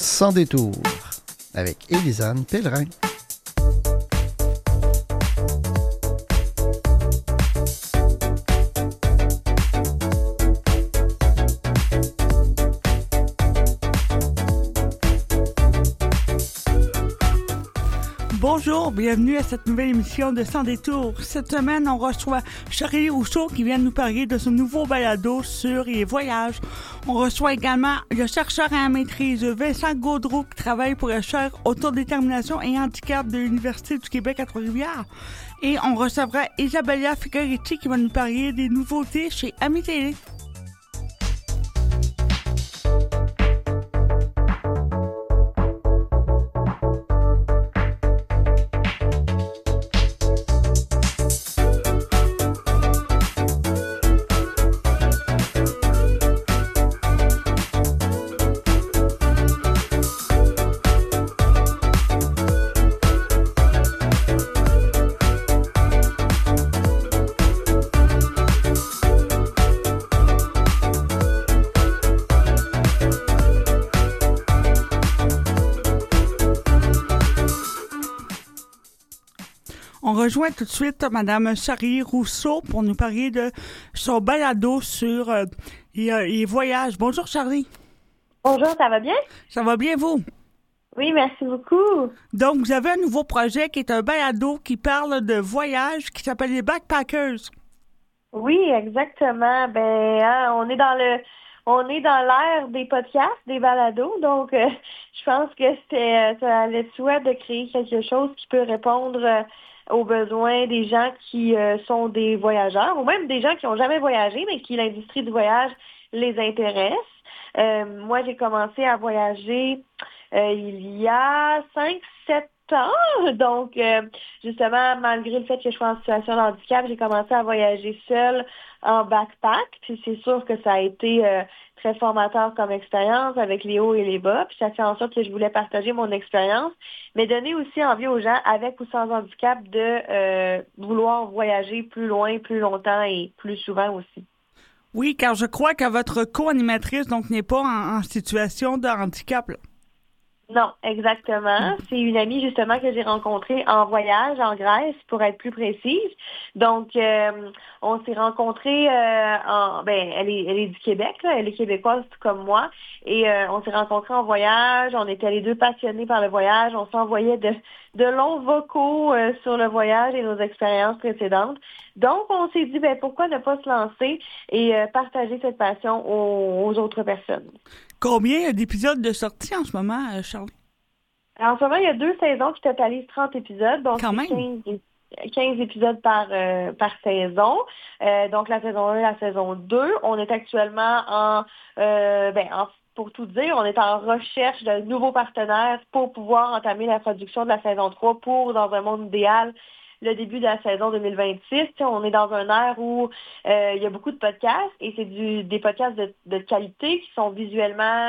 Sans détour avec Élisane Pellerin. Bonjour, bienvenue à cette nouvelle émission de Sans détour. Cette semaine, on reçoit Charlie Rousseau qui vient nous parler de son nouveau balado sur les voyages. On reçoit également le chercheur en maîtrise Vincent Gaudreault qui travaille pour le chaire Autodétermination et handicap de l'Université du Québec à Trois-Rivières. Et on recevra Isabella Ficoretti qui va nous parler des nouveautés chez Ami Télé. On rejoint tout de suite Mme Charlie Rousseau pour nous parler de son balado sur les voyages. Bonjour Charlie. Bonjour, ça va bien? Ça va bien vous? Oui, merci beaucoup. Donc, vous avez un nouveau projet qui est un balado qui parle de voyages qui s'appelle les Backpackers. Oui, exactement. On est dans l'ère des podcasts, des balados, donc je pense que ça allait de soi de créer quelque chose qui peut répondre aux besoins des gens qui sont des voyageurs ou même des gens qui n'ont jamais voyagé mais qui l'industrie du voyage les intéresse. Moi, j'ai commencé à voyager il y a 5-7 ans. Donc, justement, malgré le fait que je sois en situation de handicap, j'ai commencé à voyager seule en backpack. Puis c'est sûr que ça a été très formateur comme expérience avec les hauts et les bas. Puis ça fait en sorte que je voulais partager mon expérience, mais donner aussi envie aux gens avec ou sans handicap de vouloir voyager plus loin, plus longtemps et plus souvent aussi. Oui, car je crois que votre co-animatrice donc n'est pas en situation de handicap, là. Non, exactement. C'est une amie justement que j'ai rencontrée en voyage en Grèce, pour être plus précise. Donc, on s'est rencontrés elle est du Québec, là, elle est québécoise tout comme moi, et on s'est rencontrés en voyage. On était les deux passionnés par le voyage. On s'envoyait de longs vocaux sur le voyage et nos expériences précédentes. Donc, on s'est dit, pourquoi ne pas se lancer et partager cette passion aux autres personnes. Combien d'épisodes de sortie en ce moment, Charlie? Alors, en ce moment, il y a 2 saisons qui totalisent 30 épisodes. Donc, quand même. 15 épisodes par saison. Donc, la saison 1 et la saison 2. On est actuellement pour tout dire, on est en recherche de nouveaux partenaires pour pouvoir entamer la production de la saison 3 pour, dans un monde idéal, le début de la saison 2026. On est dans un air où il y a beaucoup de podcasts et c'est des podcasts de qualité qui sont visuellement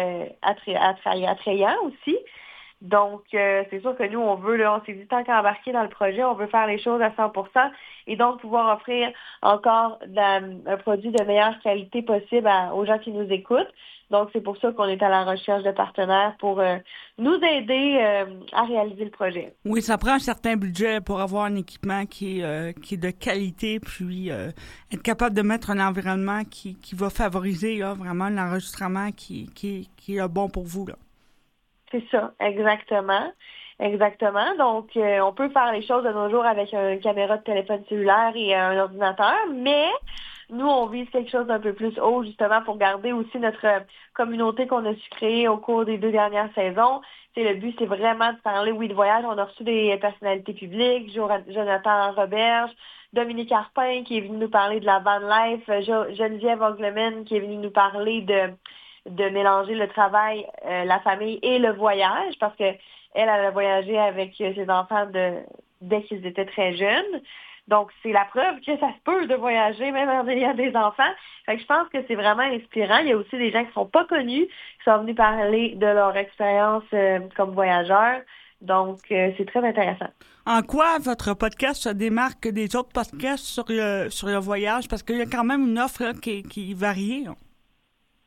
attrayants aussi. Donc, c'est sûr que nous, on s'est dit, tant qu'à embarquer dans le projet, on veut faire les choses à 100% et donc pouvoir offrir encore un produit de meilleure qualité possible aux gens qui nous écoutent. Donc, c'est pour ça qu'on est à la recherche de partenaires pour nous aider à réaliser le projet. Oui, ça prend un certain budget pour avoir un équipement qui est de qualité, puis être capable de mettre un environnement qui va favoriser là, vraiment l'enregistrement qui est bon pour vous, là. C'est ça, exactement. Exactement. Donc, on peut faire les choses de nos jours avec une caméra de téléphone cellulaire et un ordinateur, mais nous, on vise quelque chose d'un peu plus haut, justement, pour garder aussi notre communauté qu'on a su créer au cours des 2 dernières saisons. Le but, c'est vraiment de parler, oui, de voyage. On a reçu des personnalités publiques, Jonathan Roberge, Dominique Arpin, qui est venu nous parler de la van life, Geneviève Ogleman, qui est venue nous parler de mélanger le travail, la famille et le voyage, parce que elle a voyagé avec ses enfants dès qu'ils étaient très jeunes. Donc, c'est la preuve que ça se peut de voyager, même en ayant des enfants. Fait que je pense que c'est vraiment inspirant. Il y a aussi des gens qui ne sont pas connus, qui sont venus parler de leur expérience comme voyageurs. Donc, c'est très intéressant. En quoi votre podcast se démarque des autres podcasts sur le voyage? Parce qu'il y a quand même une offre là, qui est variée. Là.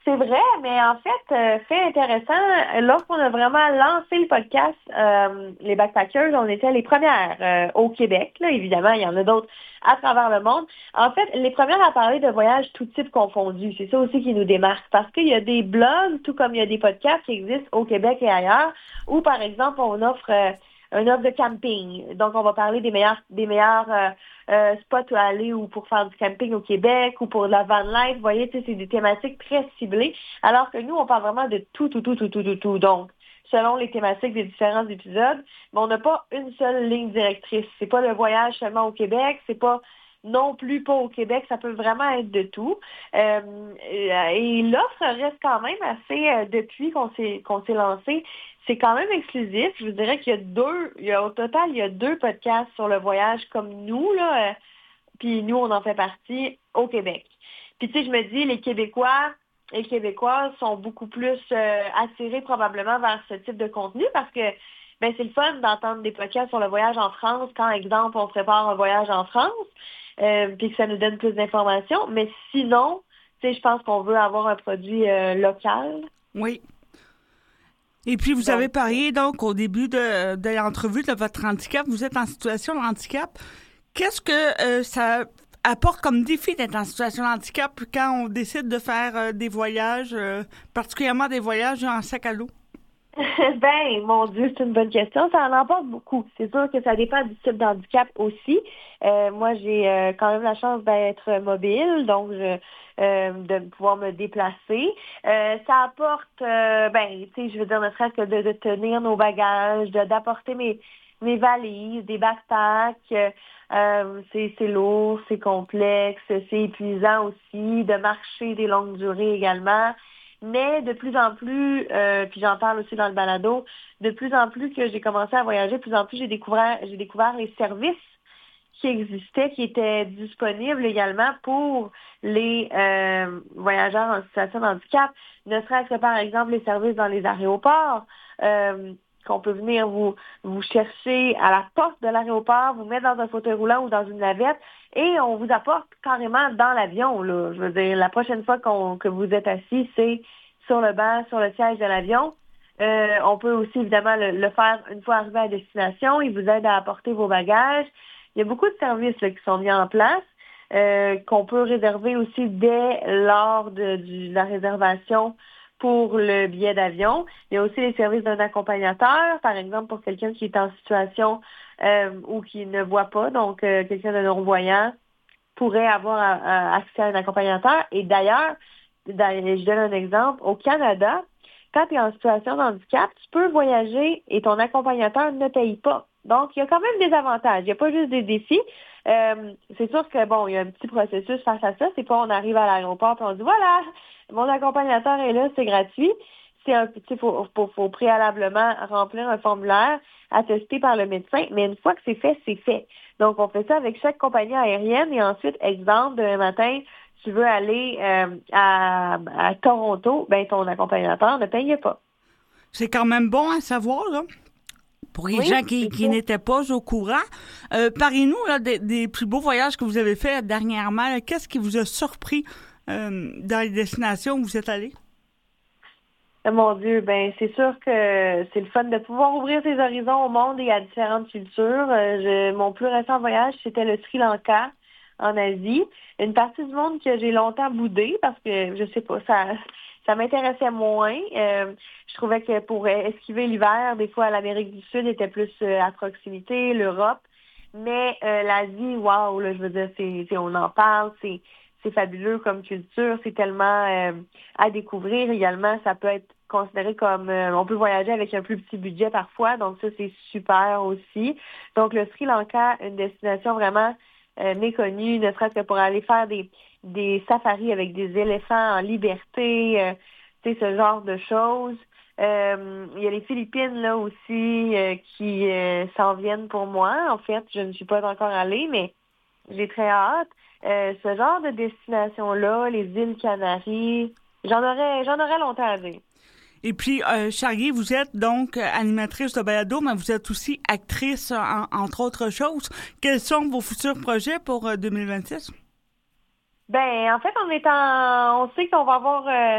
C'est vrai, mais en fait, fait intéressant, lorsqu'on a vraiment lancé le podcast, les Backpackers, on était les premières au Québec. Là, évidemment, il y en a d'autres à travers le monde. En fait, les premières à parler de voyages tout type confondus. C'est ça aussi qui nous démarque. Parce qu'il y a des blogs, tout comme il y a des podcasts qui existent au Québec et ailleurs, où, par exemple, on offre une offre de camping. Donc, on va parler des meilleurs spots à aller ou pour faire du camping au Québec ou pour de la van life. Vous voyez, c'est des thématiques très ciblées. Alors que nous, on parle vraiment de tout. Donc, selon les thématiques des différents épisodes, mais on n'a pas une seule ligne directrice. C'est pas le voyage seulement au Québec, c'est pas non plus pas au Québec, ça peut vraiment être de tout. Et l'offre reste quand même assez, depuis qu'on s'est lancé, c'est quand même exclusif. Je vous dirais qu'il au total, il y a 2 podcasts sur le voyage comme nous, là. Puis nous, on en fait partie au Québec. Puis tu sais, je me dis, les Québécois et Québécoises sont beaucoup plus attirés probablement vers ce type de contenu parce que ben c'est le fun d'entendre des podcasts sur le voyage en France quand, exemple, on prépare un voyage en France, puis que ça nous donne plus d'informations. Mais sinon, tu sais, je pense qu'on veut avoir un produit local. Oui. Et puis, vous avez parlé, donc, au début de l'entrevue de votre handicap. Vous êtes en situation de handicap. Qu'est-ce que ça apporte comme défi d'être en situation de handicap quand on décide de faire des voyages, particulièrement des voyages en sac à dos? Ben, mon Dieu, c'est une bonne question. Ça en emporte beaucoup. C'est sûr que ça dépend du type d'handicap aussi. Moi, j'ai quand même la chance d'être mobile, donc de pouvoir me déplacer. Ça apporte, ben, tu sais, je veux dire, ne serait-ce que de tenir nos bagages, d'apporter mes valises, des backpacks. C'est lourd, c'est complexe, c'est épuisant aussi, de marcher des longues durées également. Mais de plus en plus, puis j'en parle aussi dans le balado, de plus en plus que j'ai commencé à voyager, de plus en plus j'ai découvert les services qui existaient, qui étaient disponibles également pour les voyageurs en situation de handicap. Ne serait-ce que par exemple les services dans les aéroports, qu'on peut venir vous chercher à la porte de l'aéroport, vous mettre dans un fauteuil roulant ou dans une navette, et on vous apporte carrément dans l'avion, là. Je veux dire, la prochaine fois que vous êtes assis, c'est sur le banc, sur le siège de l'avion. On peut aussi, évidemment, le faire une fois arrivé à destination. Il vous aide à apporter vos bagages. Il y a beaucoup de services là, qui sont mis en place, qu'on peut réserver aussi dès lors de la réservation pour le billet d'avion. Il y a aussi les services d'un accompagnateur, par exemple pour quelqu'un qui est en situation ou qui ne voit pas, donc quelqu'un de non-voyant pourrait avoir accès à un accompagnateur. Et d'ailleurs, je donne un exemple, au Canada, quand tu es en situation de handicap, tu peux voyager et ton accompagnateur ne paye pas. Donc, il y a quand même des avantages. Il n'y a pas juste des défis. C'est sûr que, bon, il y a un petit processus face à ça. C'est pas on arrive à l'aéroport et on dit, voilà, mon accompagnateur est là, c'est gratuit. C'est un petit, faut préalablement remplir un formulaire attesté par le médecin. Mais une fois que c'est fait, c'est fait. Donc, on fait ça avec chaque compagnie aérienne. Et ensuite, exemple, demain matin, tu veux aller à Toronto, ben ton accompagnateur ne payait pas. C'est quand même bon à savoir, là. Pour les gens qui n'étaient pas au courant, parlez-nous là, des plus beaux voyages que vous avez faits dernièrement. Là. Qu'est-ce qui vous a surpris dans les destinations où vous êtes allés? Mon Dieu, ben c'est sûr que c'est le fun de pouvoir ouvrir ses horizons au monde et à différentes cultures. Mon plus récent voyage, c'était le Sri Lanka en Asie. Une partie du monde que j'ai longtemps boudé parce que, je sais pas, ça m'intéressait moins. Je trouvais que pour esquiver l'hiver, des fois l'Amérique du Sud était plus à proximité, l'Europe. Mais l'Asie, wow, là, je veux dire, on en parle, c'est fabuleux comme culture, c'est tellement à découvrir également. Ça peut être considéré comme on peut voyager avec un plus petit budget parfois, donc ça c'est super aussi. Donc le Sri Lanka, une destination vraiment méconnue, ne serait-ce que pour aller faire des safaris avec des éléphants en liberté, tu sais, ce genre de choses. Il y a les Philippines là aussi qui s'en viennent pour moi. En fait, je ne suis pas encore allée, mais j'ai très hâte. Ce genre de destination-là, les îles Canaries, j'en aurais longtemps à dire. Et puis, Charlie, vous êtes donc animatrice de balado, mais vous êtes aussi actrice, entre autres choses. Quels sont vos futurs projets pour 2026? Ben, en fait, on sait qu'on va avoir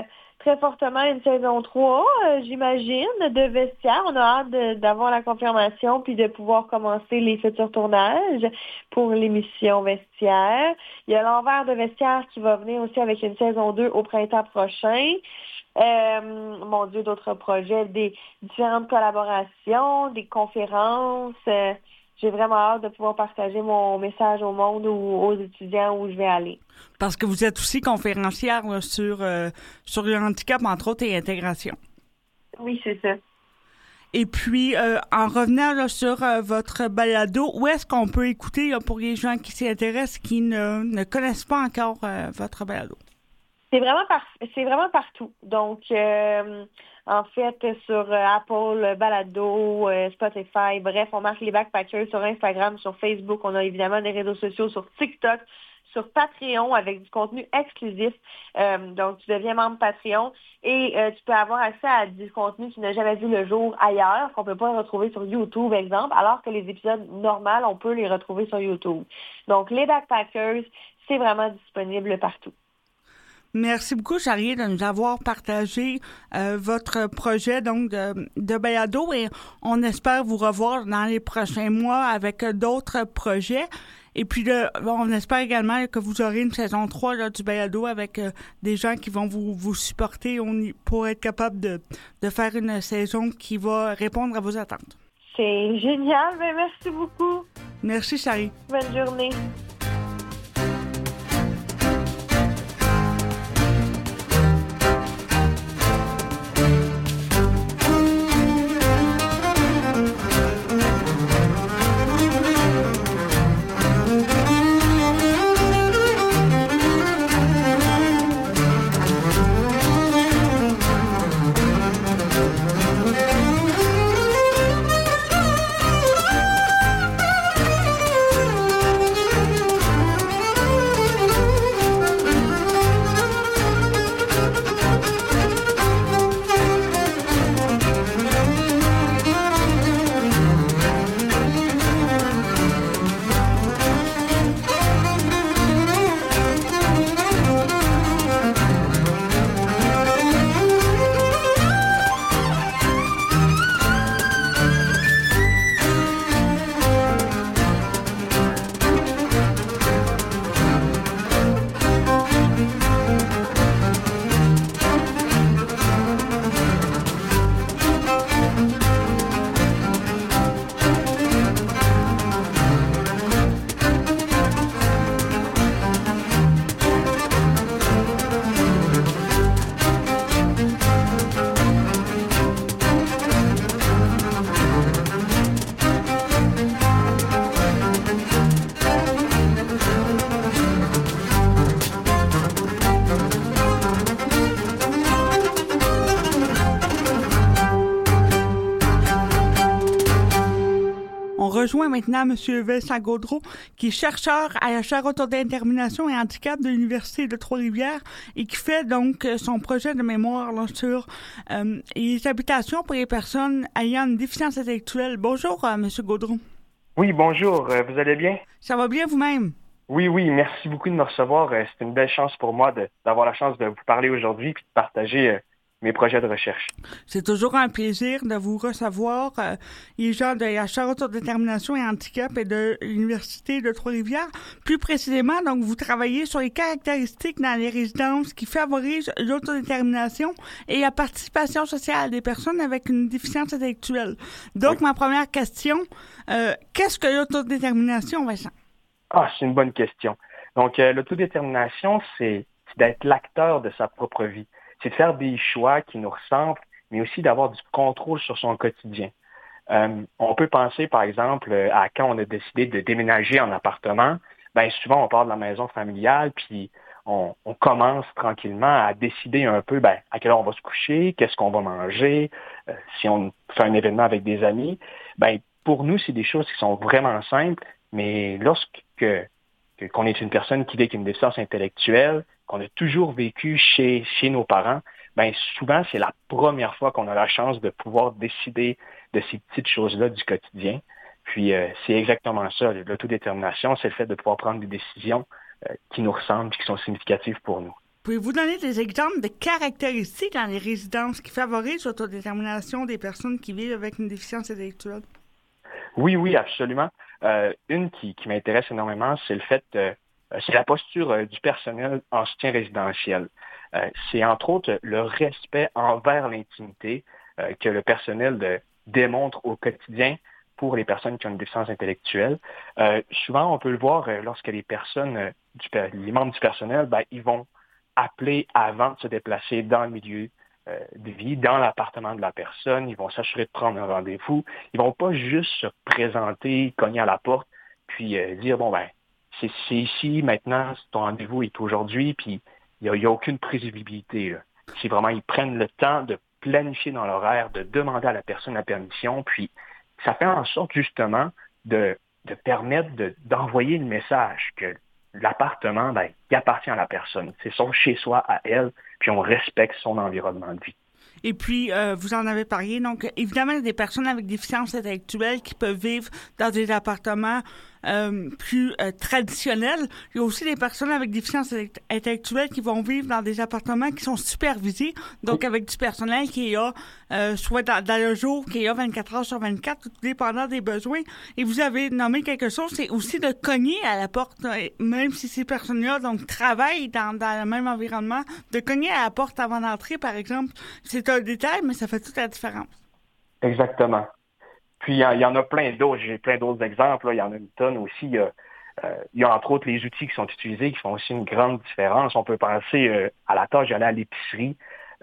très fortement une saison 3, j'imagine, de Vestiaire. On a hâte d'avoir la confirmation puis de pouvoir commencer les futurs tournages pour l'émission Vestiaire. Il y a l'envers de Vestiaire qui va venir aussi avec une saison 2 au printemps prochain. Mon Dieu, d'autres projets, des différentes collaborations, des conférences. J'ai vraiment hâte de pouvoir partager mon message au monde ou aux étudiants où je vais aller. Parce que vous êtes aussi conférencière là, sur le handicap, entre autres, et intégration. Oui, c'est ça. Et puis, en revenant là, sur votre balado, où est-ce qu'on peut écouter là, pour les gens qui s'y intéressent, qui ne connaissent pas encore votre balado? C'est vraiment partout. Donc, en fait, sur Apple, Balado, Spotify, bref, on marque les Backpackers sur Instagram, sur Facebook. On a évidemment des réseaux sociaux sur TikTok, sur Patreon avec du contenu exclusif. Donc, tu deviens membre Patreon et tu peux avoir accès à du contenu qui n'a jamais vu le jour ailleurs, qu'on peut pas retrouver sur YouTube, exemple, alors que les épisodes normaux, on peut les retrouver sur YouTube. Donc, les Backpackers, c'est vraiment disponible partout. Merci beaucoup, Charlie, de nous avoir partagé votre projet donc de balado et on espère vous revoir dans les prochains mois avec d'autres projets. Et puis, on espère également que vous aurez une saison 3 là, du balado avec des gens qui vont vous supporter pour être capable de faire une saison qui va répondre à vos attentes. C'est génial. Mais merci beaucoup. Merci, Charlie. Bonne journée. Rejoint maintenant M. Vincent Gaudreau, qui est chercheur à la chaire autodétermination et handicap de l'Université de Trois-Rivières et qui fait donc son projet de mémoire là, sur les habitations pour les personnes ayant une déficience intellectuelle. Bonjour, M. Gaudreau. Oui, bonjour. Vous allez bien? Ça va bien vous-même? Oui, merci beaucoup de me recevoir. C'est une belle chance pour moi d'avoir la chance de vous parler aujourd'hui et de partager mes projets de recherche. C'est toujours un plaisir de vous recevoir, les gens de la chaire autodétermination et handicap et de l'Université de Trois-Rivières. Plus précisément, donc, vous travaillez sur les caractéristiques dans les résidences qui favorisent l'autodétermination et la participation sociale des personnes avec une déficience intellectuelle. Donc, Ma première question, qu'est-ce que l'autodétermination, Vincent? C'est une bonne question. Donc, l'autodétermination, c'est d'être l'acteur de sa propre vie. C'est de faire des choix qui nous ressemblent, mais aussi d'avoir du contrôle sur son quotidien. On peut penser, par exemple, à quand on a décidé de déménager en appartement. Souvent, on part de la maison familiale, puis on commence tranquillement à décider un peu à quelle heure on va se coucher, qu'est-ce qu'on va manger, si on fait un événement avec des amis. Pour nous, c'est des choses qui sont vraiment simples, mais qu'on est une personne qui vit avec une déficience intellectuelle, qu'on a toujours vécu chez nos parents, souvent, c'est la première fois qu'on a la chance de pouvoir décider de ces petites choses-là du quotidien. Puis, c'est exactement ça. L'autodétermination, c'est le fait de pouvoir prendre des décisions qui nous ressemblent et qui sont significatives pour nous. Pouvez-vous donner des exemples de caractéristiques dans les résidences qui favorisent l'autodétermination des personnes qui vivent avec une déficience intellectuelle? Oui, absolument. Une qui m'intéresse énormément, c'est le fait, c'est la posture du personnel en soutien résidentiel. C'est entre autres le respect envers l'intimité que le personnel démontre au quotidien pour les personnes qui ont une déficience intellectuelle. Souvent, on peut le voir lorsque les personnes, les membres du personnel, ils vont appeler avant de se déplacer dans le milieu de vie, dans l'appartement de la personne. Ils vont s'assurer de prendre un rendez-vous. Ils vont pas juste se présenter, cogner à la porte, puis dire, c'est ici, maintenant, ton rendez-vous est aujourd'hui, puis il y a aucune prévisibilité, là. C'est vraiment, ils prennent le temps de planifier dans l'horaire, de demander à la personne la permission, puis ça fait en sorte justement de permettre d'envoyer le message que l'appartement, il appartient à la personne. C'est son chez-soi à elle, puis on respecte son environnement de vie. Et puis, vous en avez parlé, donc évidemment, il y a des personnes avec déficience intellectuelle qui peuvent vivre dans des appartements plus traditionnels. Il y a aussi des personnes avec déficience intellectuelle qui vont vivre dans des appartements qui sont supervisés, donc avec du personnel qui est là, soit dans le jour, qui est là 24 heures sur 24, tout dépendant des besoins. Et vous avez nommé quelque chose, c'est aussi de cogner à la porte, même si ces personnes-là donc travaillent dans le même environnement, de cogner à la porte avant d'entrer, par exemple. C'est un détail, mais ça fait toute la différence. Exactement. Puis, il y en a plein d'autres. J'ai plein d'autres exemples. Là. Il y en a une tonne aussi. Il y a entre autres les outils qui sont utilisés qui font aussi une grande différence. On peut penser à la tâche d'aller à l'épicerie.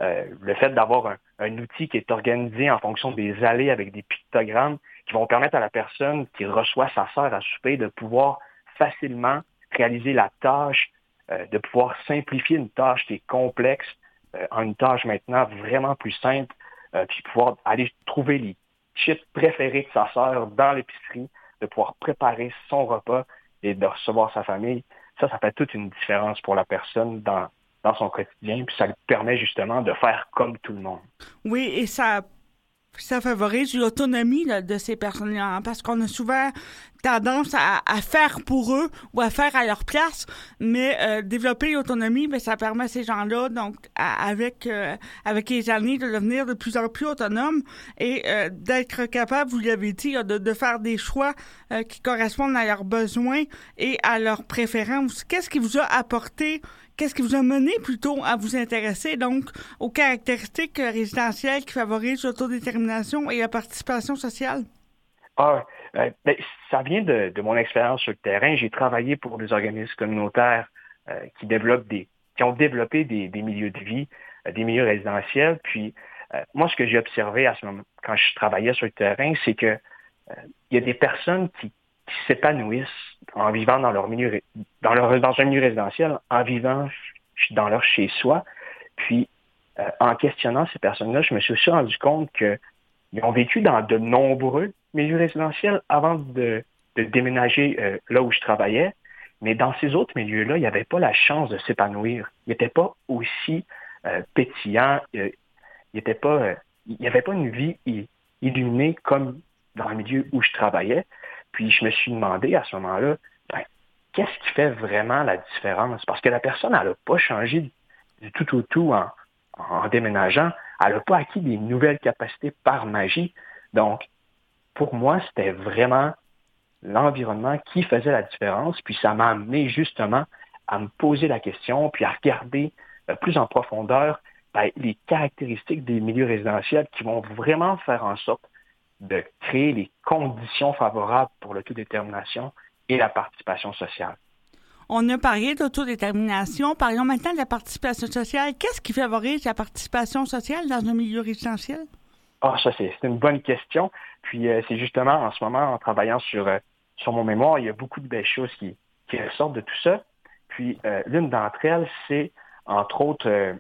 Le fait d'avoir un outil qui est organisé en fonction des allées avec des pictogrammes qui vont permettre à la personne qui reçoit sa sœur à souper de pouvoir facilement réaliser la tâche, de pouvoir simplifier une tâche qui est complexe en une tâche maintenant vraiment plus simple, puis pouvoir aller trouver les chips préférés de sa sœur dans l'épicerie, de pouvoir préparer son repas et de recevoir sa famille. Ça fait toute une différence pour la personne dans son quotidien, puis ça lui permet justement de faire comme tout le monde. Oui, et ça favorise l'autonomie de ces personnes-là, hein, parce qu'on a souvent tendance à faire pour eux ou à faire à leur place, mais développer l'autonomie, ça permet à ces gens-là, donc avec les années, de devenir de plus en plus autonomes et d'être capable, vous l'avez dit, de faire des choix qui correspondent à leurs besoins et à leurs préférences. Qu'est-ce qui vous a apporté, qu'est-ce qui vous a mené plutôt à vous intéresser donc aux caractéristiques résidentielles qui favorisent l'autodétermination et la participation sociale? Ça vient de mon expérience sur le terrain. J'ai travaillé pour des organismes communautaires qui ont développé des milieux de vie, des milieux résidentiels. Puis moi, ce que j'ai observé à ce moment, quand je travaillais sur le terrain, c'est que il y a des personnes qui s'épanouissent en vivant dans leur milieu, dans un milieu résidentiel, en vivant dans leur chez-soi. Puis en questionnant ces personnes-là, je me suis aussi rendu compte qu'ils ont vécu dans de nombreux milieu résidentiel avant de déménager là où je travaillais. Mais dans ces autres milieux-là, il n'y avait pas la chance de s'épanouir. Ils n'étaient pas aussi pétillants. Il n'y avait pas une vie illuminée comme dans le milieu où je travaillais. Puis je me suis demandé à ce moment-là, qu'est-ce qui fait vraiment la différence? Parce que la personne, elle n'a pas changé du tout au tout en déménageant. Elle n'a pas acquis des nouvelles capacités par magie. Donc, pour moi, c'était vraiment l'environnement qui faisait la différence. Puis ça m'a amené justement à me poser la question, puis à regarder plus en profondeur les caractéristiques des milieux résidentiels qui vont vraiment faire en sorte de créer les conditions favorables pour l'autodétermination et la participation sociale. On a parlé d'autodétermination. Parlons maintenant de la participation sociale. Qu'est-ce qui favorise la participation sociale dans un milieu résidentiel? Ça, c'est une bonne question. Puis, c'est justement, en ce moment, en travaillant sur mon mémoire, il y a beaucoup de belles choses qui ressortent de tout ça. Puis, l'une d'entre elles, c'est, entre autres,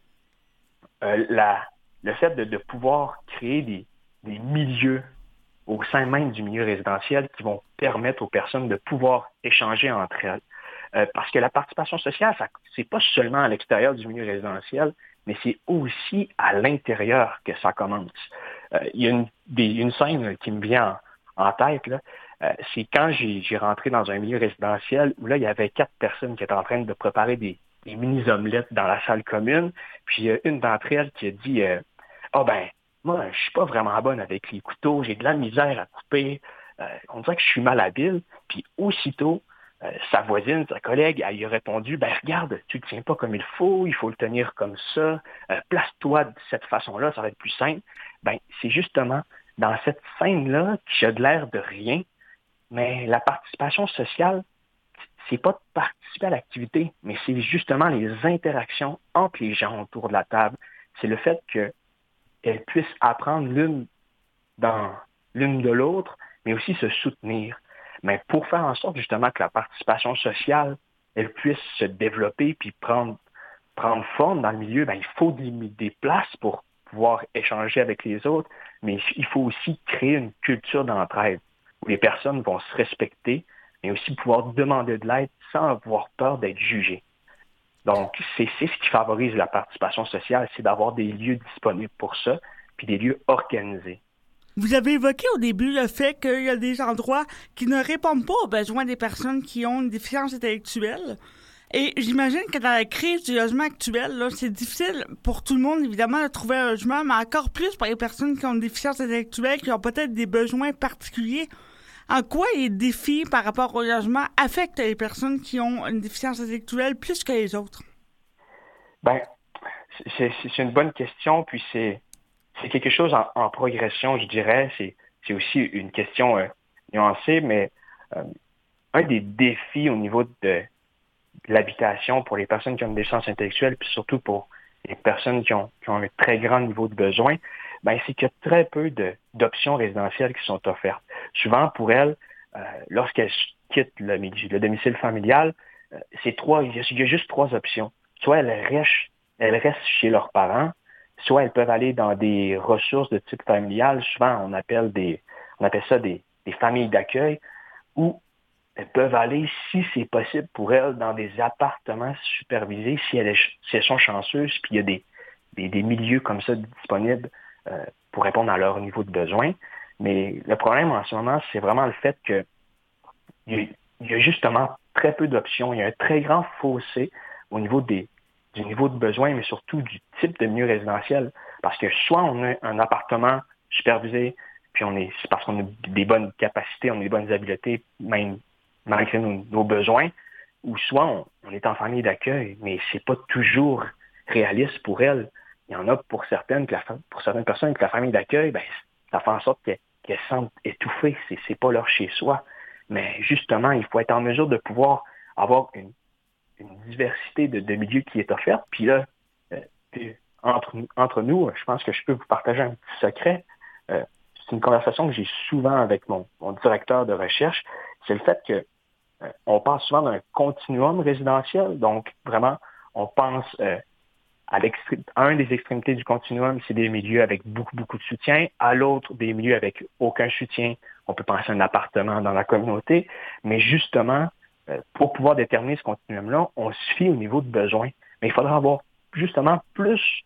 le fait de pouvoir créer des milieux au sein même du milieu résidentiel qui vont permettre aux personnes de pouvoir échanger entre elles. Parce que la participation sociale, c'est pas seulement à l'extérieur du milieu résidentiel, mais c'est aussi à l'intérieur que ça commence. Il y a une scène qui me vient en tête, là. C'est quand j'ai rentré dans un milieu résidentiel où là, il y avait 4 personnes qui étaient en train de préparer des mini-omelettes dans la salle commune. Puis il y a une d'entre elles qui a dit moi, je suis pas vraiment bonne avec les couteaux, j'ai de la misère à couper, on dirait que je suis malhabile. Puis aussitôt, sa voisine, sa collègue, elle lui a répondu, regarde, tu le tiens pas comme il faut le tenir comme ça, place-toi de cette façon-là, ça va être plus simple. C'est justement dans cette scène-là qui a de l'air de rien, mais la participation sociale, c'est pas de participer à l'activité, mais c'est justement les interactions entre les gens autour de la table. C'est le fait qu'elles puissent apprendre l'une de l'autre, mais aussi se soutenir. Mais pour faire en sorte justement que la participation sociale, elle puisse se développer puis prendre forme dans le milieu, il faut des places pour pouvoir échanger avec les autres, mais il faut aussi créer une culture d'entraide où les personnes vont se respecter, mais aussi pouvoir demander de l'aide sans avoir peur d'être jugées. Donc, c'est ce qui favorise la participation sociale, c'est d'avoir des lieux disponibles pour ça, puis des lieux organisés. Vous avez évoqué au début le fait qu'il y a des endroits qui ne répondent pas aux besoins des personnes qui ont une déficience intellectuelle. Et j'imagine que dans la crise du logement actuel, là, c'est difficile pour tout le monde, évidemment, de trouver un logement, mais encore plus pour les personnes qui ont une déficience intellectuelle, qui ont peut-être des besoins particuliers. En quoi les défis par rapport au logement affectent les personnes qui ont une déficience intellectuelle plus que les autres? C'est une bonne question, puis c'est quelque chose en progression, je dirais. C'est aussi une question nuancée, mais un des défis au niveau de l'habitation pour les personnes qui ont une déficience intellectuelle, puis surtout pour les personnes qui ont un très grand niveau de besoin, c'est qu'il y a très peu d'options résidentielles qui sont offertes. Souvent, pour elles, lorsqu'elles quittent le domicile familial, il y a juste 3 options. Soit elles restent chez leurs parents, soit elles peuvent aller dans des ressources de type familial. Souvent, on appelle ça des familles d'accueil, ou elles peuvent aller, si c'est possible pour elles, dans des appartements supervisés, si elles sont chanceuses, puis il y a des milieux comme ça disponibles pour répondre à leur niveau de besoin. Mais le problème en ce moment, c'est vraiment le fait qu'il y a justement très peu d'options. Il y a un très grand fossé au niveau du niveau de besoin, mais surtout du type de milieu résidentiel. Parce que soit on a un appartement supervisé, puis c'est parce qu'on a des bonnes capacités, on a des bonnes habiletés, même malgré nos besoins, ou soit on est en famille d'accueil, mais c'est pas toujours réaliste pour elles. Il y en a pour certaines personnes que la famille d'accueil, ça fait en sorte qu'elles se sentent étouffées. C'est pas leur chez-soi. Mais justement, il faut être en mesure de pouvoir avoir une diversité de milieux qui est offerte. Puis là, entre nous, je pense que je peux vous partager un petit secret. C'est une conversation que j'ai souvent avec mon directeur de recherche. C'est le fait que on parle souvent d'un continuum résidentiel. Donc, vraiment, on pense à un des extrémités du continuum, c'est des milieux avec beaucoup, beaucoup de soutien. À l'autre, des milieux avec aucun soutien. On peut penser à un appartement dans la communauté. Mais justement, pour pouvoir déterminer ce continuum-là, on se fie au niveau de besoin. Mais il faudra avoir justement plus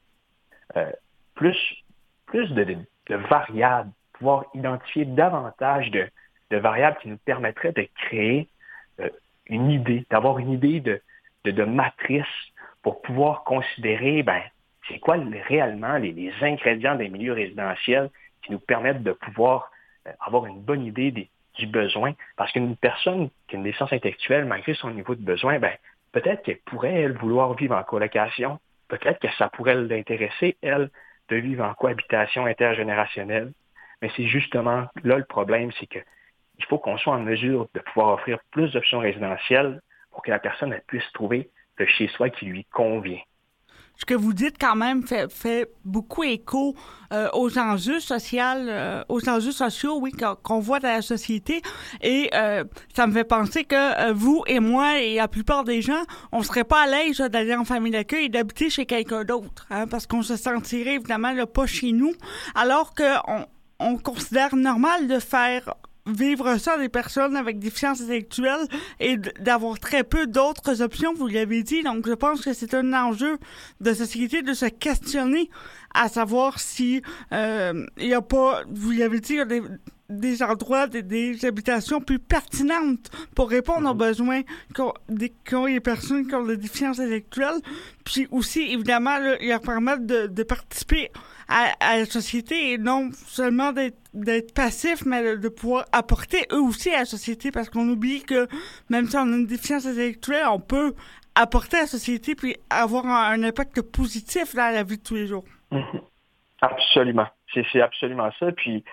de variables, pouvoir identifier davantage de variables qui nous permettraient de créer une idée, d'avoir une idée de matrice pour pouvoir considérer, c'est quoi réellement les ingrédients des milieux résidentiels qui nous permettent de pouvoir avoir une bonne idée du besoin. Parce qu'une personne qui a une déficience intellectuelle, malgré son niveau de besoin, peut-être qu'elle pourrait, elle, vouloir vivre en colocation. Peut-être que ça pourrait l'intéresser, elle, de vivre en cohabitation intergénérationnelle. Mais c'est justement là le problème, c'est que il faut qu'on soit en mesure de pouvoir offrir plus d'options résidentielles pour que la personne elle puisse trouver le chez-soi qui lui convient. Ce que vous dites quand même fait beaucoup écho aux enjeux sociaux, oui, qu'on voit dans la société. Et ça me fait penser que vous et moi et la plupart des gens, on serait pas à l'aise d'aller en famille d'accueil et d'habiter chez quelqu'un d'autre, parce qu'on se sentirait évidemment pas chez nous, alors qu'on considère normal de faire vivre ça des personnes avec déficience intellectuelle et d'avoir très peu d'autres options, vous l'avez dit. Donc, je pense que c'est un enjeu de société de se questionner à savoir si il y a pas, vous l'avez dit, il y a des endroits, des habitations plus pertinentes pour répondre aux besoins qu'ont les personnes qui ont des déficiences intellectuelles, puis aussi, évidemment, là, leur permettre de participer à la société et non seulement d'être passif, mais de pouvoir apporter eux aussi à la société, parce qu'on oublie que même si on a une déficience intellectuelle, on peut apporter à la société puis avoir un impact positif dans la vie de tous les jours. Absolument. C'est absolument ça. Puis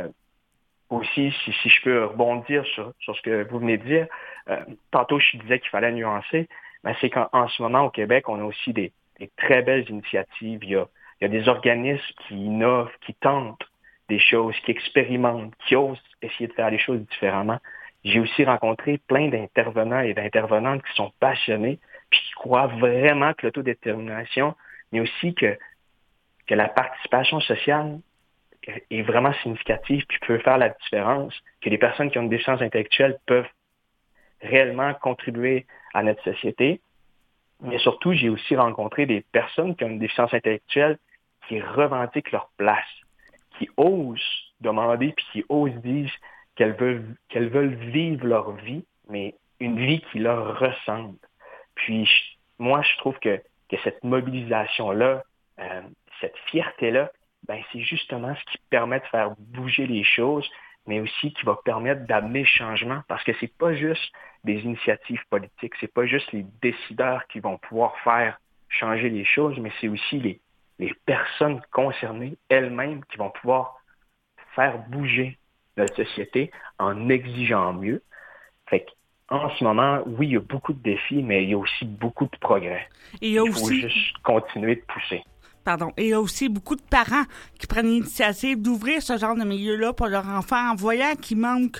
aussi, si je peux rebondir sur ce que vous venez de dire, tantôt je disais qu'il fallait nuancer, mais c'est qu'en ce moment au Québec, on a aussi des très belles initiatives. Il y a des organismes qui innovent, qui tentent des choses, qui expérimentent, qui osent essayer de faire les choses différemment. J'ai aussi rencontré plein d'intervenants et d'intervenantes qui sont passionnés puis qui croient vraiment que l'autodétermination, mais aussi que la participation sociale est vraiment significative puis peut faire la différence, que les personnes qui ont une déficience intellectuelle peuvent réellement contribuer à notre société. Mais surtout, j'ai aussi rencontré des personnes qui ont une déficience intellectuelle qui revendiquent leur place, qui osent demander puis qui osent dire qu'elles veulent vivre leur vie, mais une vie qui leur ressemble. Puis moi, je trouve que cette mobilisation-là, cette fierté-là, ben c'est justement ce qui permet de faire bouger les choses, mais aussi qui va permettre d'amener le changement, parce que c'est pas juste des initiatives politiques, c'est pas juste les décideurs qui vont pouvoir faire changer les choses, mais c'est aussi les personnes concernées elles-mêmes qui vont pouvoir faire bouger notre société en exigeant mieux. Fait qu'en ce moment, oui, il y a beaucoup de défis, mais il y a aussi beaucoup de progrès. Et il faut juste continuer de pousser. Et il y a aussi beaucoup de parents qui prennent l'initiative d'ouvrir ce genre de milieu-là pour leurs enfants en voyant qu'il manque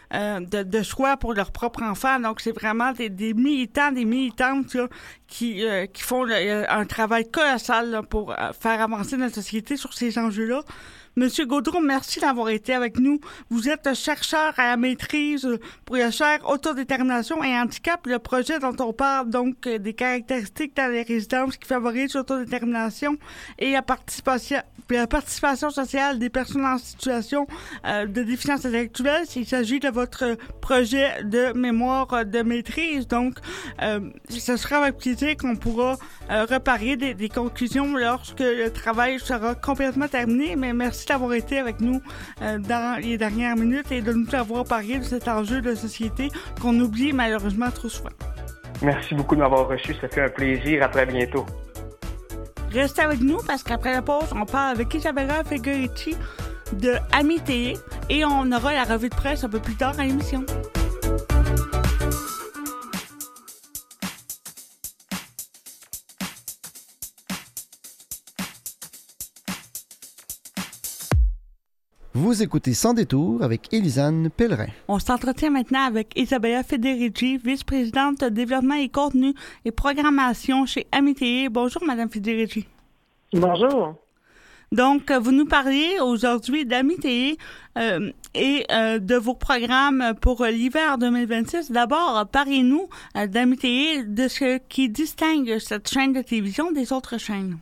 de choix pour leurs propres enfants. Donc, c'est vraiment des militants, des militantes là, qui font un travail colossal là, pour faire avancer notre société sur ces enjeux-là. Monsieur Gaudreau, merci d'avoir été avec nous. Vous êtes chercheur à la maîtrise pour la chaire Autodétermination et Handicap. Le projet dont on parle, donc, des caractéristiques dans les résidences qui favorisent l'autodétermination et la participation sociale des personnes en situation de déficience intellectuelle. Il s'agit de votre projet de mémoire de maîtrise. Donc, ce sera avec plaisir qu'on pourra reparler des conclusions lorsque le travail sera complètement terminé. Mais merci d'avoir été avec nous dans les dernières minutes et de nous avoir parlé de cet enjeu de société qu'on oublie malheureusement trop souvent. Merci beaucoup de m'avoir reçu. Ça fait un plaisir. À très bientôt. Restez avec nous parce qu'après la pause, on parle avec Isabella Federici de Amitié et on aura la revue de presse un peu plus tard à l'émission. Vous écoutez Sans détour avec Élisane Pellerin. On s'entretient maintenant avec Isabella Federici, vice-présidente de développement et contenu et programmation chez Amitié. Bonjour, Madame Federici. Bonjour. Donc, vous nous parlez aujourd'hui d'Amitié et de vos programmes pour l'hiver 2026. D'abord, parlez-nous d'Amitié, de ce qui distingue cette chaîne de télévision des autres chaînes.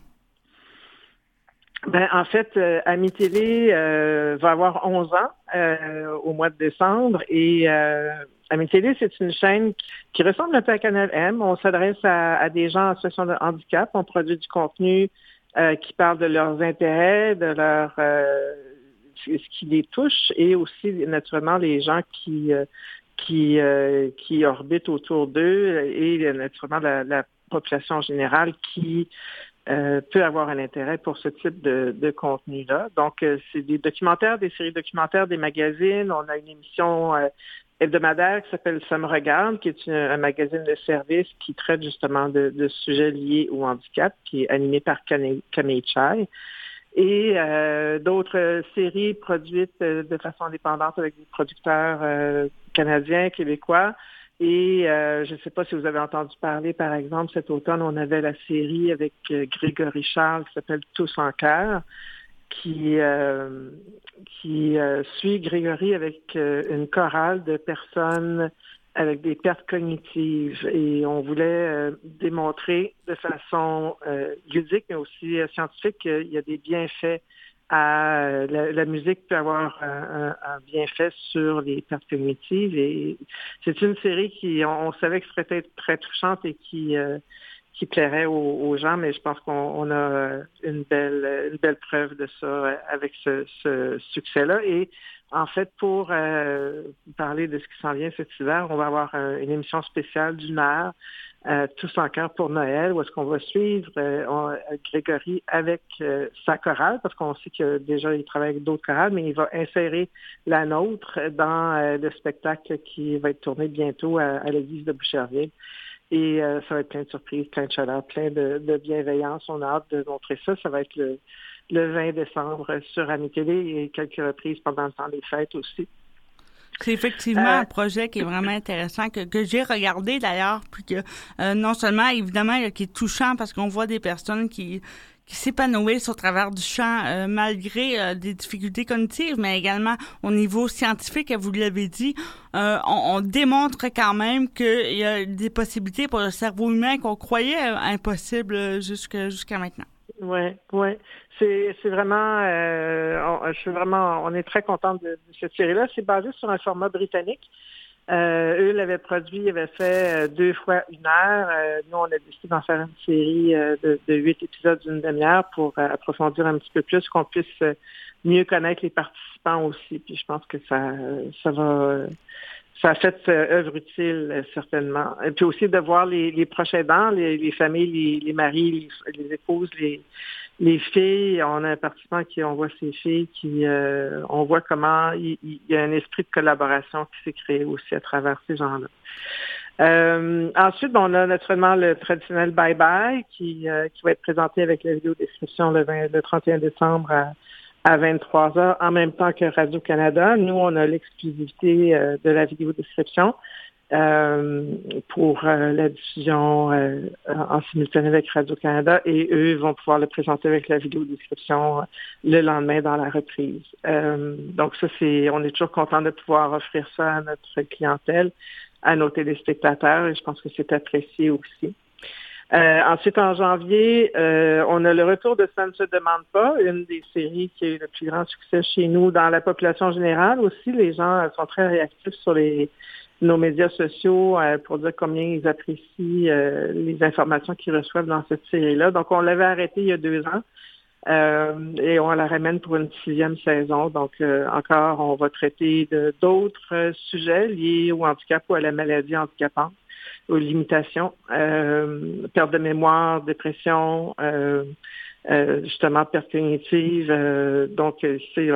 Ben, en fait, Ami-TV va avoir 11 ans au mois de décembre et Ami-TV, c'est une chaîne qui ressemble un peu à Canal M. On s'adresse à des gens en situation de handicap. On produit du contenu qui parle de leurs intérêts, de leur ce qui les touche et aussi naturellement les gens qui orbitent autour d'eux et naturellement la population générale qui peut avoir un intérêt pour ce type de contenu-là. Donc, c'est des documentaires, des séries documentaires, des magazines. On a une émission hebdomadaire qui s'appelle Ça me regarde, qui est un magazine de service qui traite justement de sujets liés au handicap, qui est animé par Camille Chai. Et d'autres séries produites de façon indépendante avec des producteurs canadiens, québécois. Et je ne sais pas si vous avez entendu parler, par exemple, cet automne, on avait la série avec Grégory Charles qui s'appelle Tous en cœur, qui suit Grégory avec une chorale de personnes avec des pertes cognitives. Et on voulait démontrer de façon ludique, mais aussi scientifique, qu'il y a des bienfaits la musique peut avoir un bienfait sur les pertes cognitives. Et c'est une série on savait que serait être très touchante et qui plairait aux gens, mais je pense qu'on a une belle preuve de ça avec ce succès-là. Et en fait, pour parler de ce qui s'en vient cet hiver, on va avoir une émission spéciale d'1 heure, Tous en cœur pour Noël, où est-ce qu'on va suivre Grégory avec sa chorale, parce qu'on sait que déjà il travaille avec d'autres chorales, mais il va insérer la nôtre dans le spectacle qui va être tourné bientôt à l'église de Boucherville. Et ça va être plein de surprises, plein de chaleur, plein de bienveillance. On a hâte de montrer ça. Ça va être le 20 décembre sur Ami Télé et quelques reprises pendant le temps des fêtes aussi. C'est effectivement un projet qui est vraiment intéressant, que j'ai regardé d'ailleurs, puis que non seulement, évidemment, qui est touchant parce qu'on voit des personnes qui s'épanouissent au travers du chant malgré des difficultés cognitives, mais également au niveau scientifique, vous l'avez dit, on démontre quand même qu'il y a des possibilités pour le cerveau humain qu'on croyait impossibles jusqu'à maintenant. Ouais. C'est vraiment, on est très contente de cette série-là. C'est basé sur un format britannique. Eux l'avaient produit, ils avaient fait 2 fois 1 heure. Nous, on a décidé d'en faire une série de 8 épisodes d'une demi-heure pour approfondir un petit peu plus, qu'on puisse mieux connaître les participants aussi. Puis je pense que ça a fait œuvre utile, certainement. Et puis aussi de voir les proches aidants, les familles, les maris, les épouses, les filles. On a un participant on voit ces filles on voit comment il y a un esprit de collaboration qui s'est créé aussi à travers ces gens-là. Ensuite, on a naturellement le traditionnel bye-bye qui va être présenté avec la vidéo description le 31 décembre à 23h, en même temps que Radio-Canada. Nous, on a l'exclusivité de la vidéo description pour la diffusion en simultané avec Radio-Canada, et eux vont pouvoir le présenter avec la vidéo description le lendemain dans la reprise. Donc ça, on est toujours content de pouvoir offrir ça à notre clientèle, à nos téléspectateurs, et je pense que c'est apprécié aussi. Ensuite, en janvier, on a le retour de Ça ne se demande pas, une des séries qui a eu le plus grand succès chez nous dans la population générale aussi. Les gens sont très réactifs sur nos médias sociaux pour dire combien ils apprécient les informations qu'ils reçoivent dans cette série-là. Donc, on l'avait arrêté il y a 2 ans et on la ramène pour une 6e saison. Donc, encore, on va traiter d'autres sujets liés au handicap ou à la maladie handicapante, aux limitations, perte de mémoire, dépression, justement perte cognitive. Donc, c'est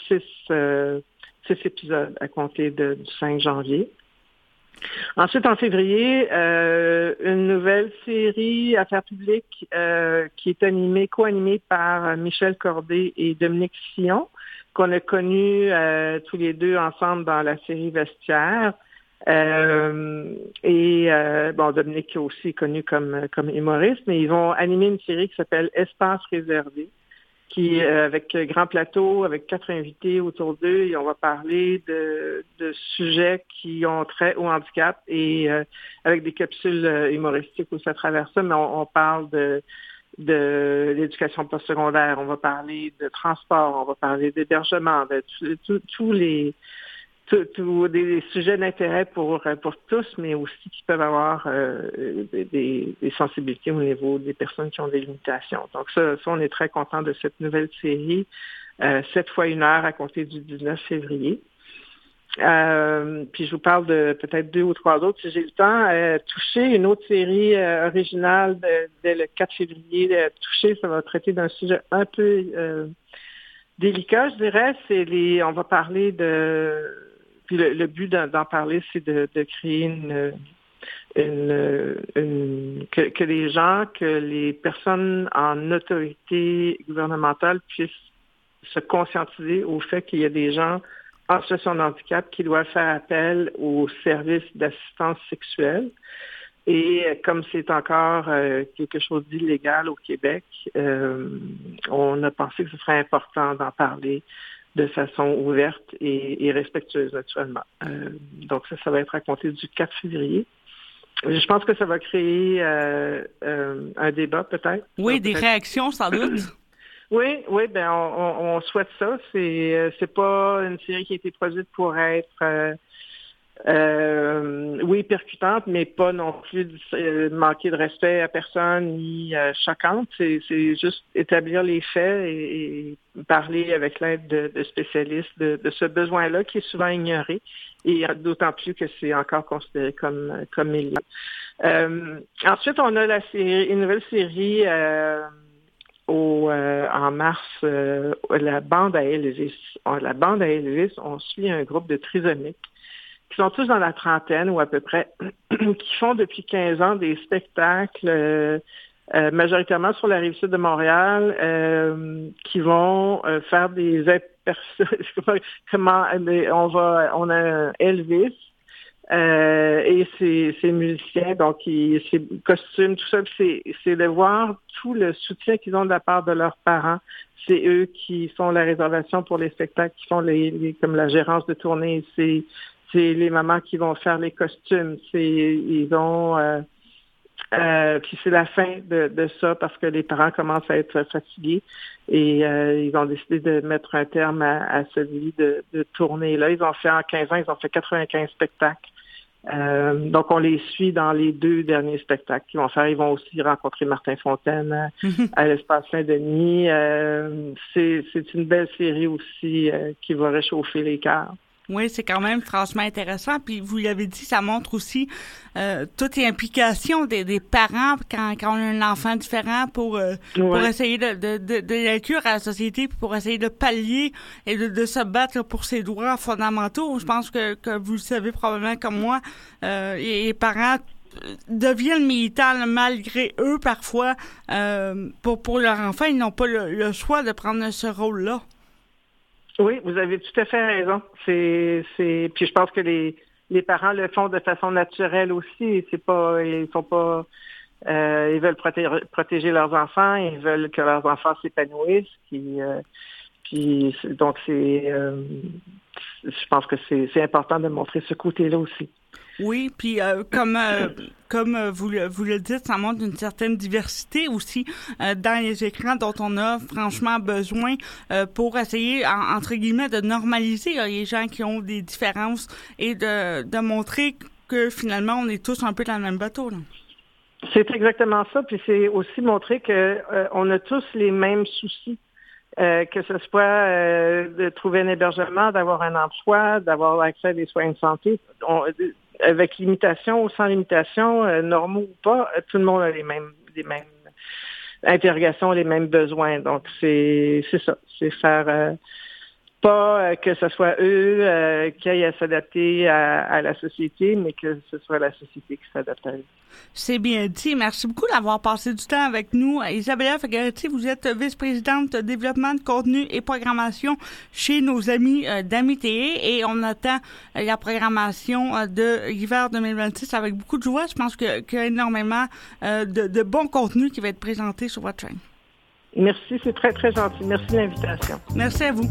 6 épisodes à compter du 5 janvier. Ensuite, en février, une nouvelle série Affaires publiques qui est co-animée par Michel Corday et Dominique Fillon, qu'on a connus tous les deux ensemble dans la série Vestiaire. Dominique est aussi connu comme humoriste, mais ils vont animer une série qui s'appelle Espace réservé, qui avec grand plateau, avec 4 invités autour d'eux, et on va parler de sujets qui ont trait au handicap, et avec des capsules humoristiques aussi à travers ça, mais on parle de l'éducation postsecondaire, on va parler de transport, on va parler d'hébergement, de tous des sujets d'intérêt pour tous, mais aussi qui peuvent avoir des sensibilités au niveau des personnes qui ont des limitations. Donc ça, on est très content de cette nouvelle série, 7 fois 1 heure à compter du 19 février. Puis je vous parle de peut-être 2 ou 3 autres si j'ai le temps. Toucher, une autre série originale dès le 4 février. Toucher, ça va traiter d'un sujet un peu délicat, je dirais. On va parler puis le but d'en parler, c'est de créer que les gens, que les personnes en autorité gouvernementale puissent se conscientiser au fait qu'il y a des gens en situation de handicap qui doivent faire appel aux services d'assistance sexuelle. Et comme c'est encore quelque chose d'illégal au Québec, on a pensé que ce serait important d'en parler de façon ouverte et respectueuse, naturellement. Donc ça va être raconté du 4 février. Je pense que ça va créer un débat, peut-être. Oui, des réactions, sans doute. Oui, ben on souhaite ça. C'est pas une série qui a été produite pour être oui, percutante, mais pas non plus manquer de respect à personne ni choquante. C'est juste établir les faits et parler avec l'aide de spécialistes de ce besoin-là qui est souvent ignoré et d'autant plus que c'est encore considéré comme milieu. Ensuite, on a une nouvelle série en mars, la bande à Elvis. La bande à Elvis, on suit un groupe de trisomiques qui sont tous dans la trentaine ou à peu près, qui font depuis 15 ans des spectacles majoritairement sur la rive sud de Montréal, qui vont faire des je sais pas comment on a Elvis et ses musiciens, donc ses costumes, tout ça, c'est de voir tout le soutien qu'ils ont de la part de leurs parents. C'est eux qui font la réservation pour les spectacles, qui font comme la gérance de tournée. C'est les mamans qui vont faire les costumes. Puis c'est la fin de ça parce que les parents commencent à être fatigués et ils ont décidé de mettre un terme à celui de tournée-là. Ils ont fait en 15 ans, ils ont fait 95 spectacles. Donc on les suit dans les 2 derniers spectacles qu'ils vont faire. Ils vont aussi rencontrer Martin Fontaine à l'Espace Saint-Denis. C'est une belle série aussi qui va réchauffer les cœurs. Oui, c'est quand même franchement intéressant. Puis vous l'avez dit, ça montre aussi toutes les implications des parents quand on a un enfant différent pour essayer de l'inclure à la société, puis pour essayer de pallier et de se battre pour ses droits fondamentaux. Je pense que vous le savez probablement comme moi, les parents deviennent militants malgré eux parfois pour leur enfant. Ils n'ont pas le choix de prendre ce rôle-là. Oui, vous avez tout à fait raison. Puis je pense que les parents le font de façon naturelle aussi. Ils veulent protéger leurs enfants, ils veulent que leurs enfants s'épanouissent. Donc je pense que c'est important de montrer ce côté-là aussi. Oui, puis comme vous le dites, ça montre une certaine diversité aussi dans les écrans dont on a franchement besoin pour essayer, entre guillemets, de normaliser les gens qui ont des différences et de montrer que finalement, on est tous un peu dans le même bateau, là. C'est exactement ça, puis c'est aussi montrer que on a tous les mêmes soucis. Que ce soit de trouver un hébergement, d'avoir un emploi, d'avoir accès à des soins de santé, avec limitation ou sans limitation, normaux ou pas, tout le monde a les mêmes interrogations, les mêmes besoins. Donc c'est ça, c'est faire pas que ce soit eux qui aillent à s'adapter à la société, mais que ce soit la société qui s'adapte à eux. C'est bien dit. Merci beaucoup d'avoir passé du temps avec nous. Isabella Fagaretti, vous êtes vice-présidente de développement de contenu et programmation chez nos amis d'Amitié et on attend la programmation de l'hiver 2026 avec beaucoup de joie. Je pense qu'il y a énormément de bons contenus qui vont être présentés sur votre chaîne. Merci, c'est très, très gentil. Merci de l'invitation. Merci à vous.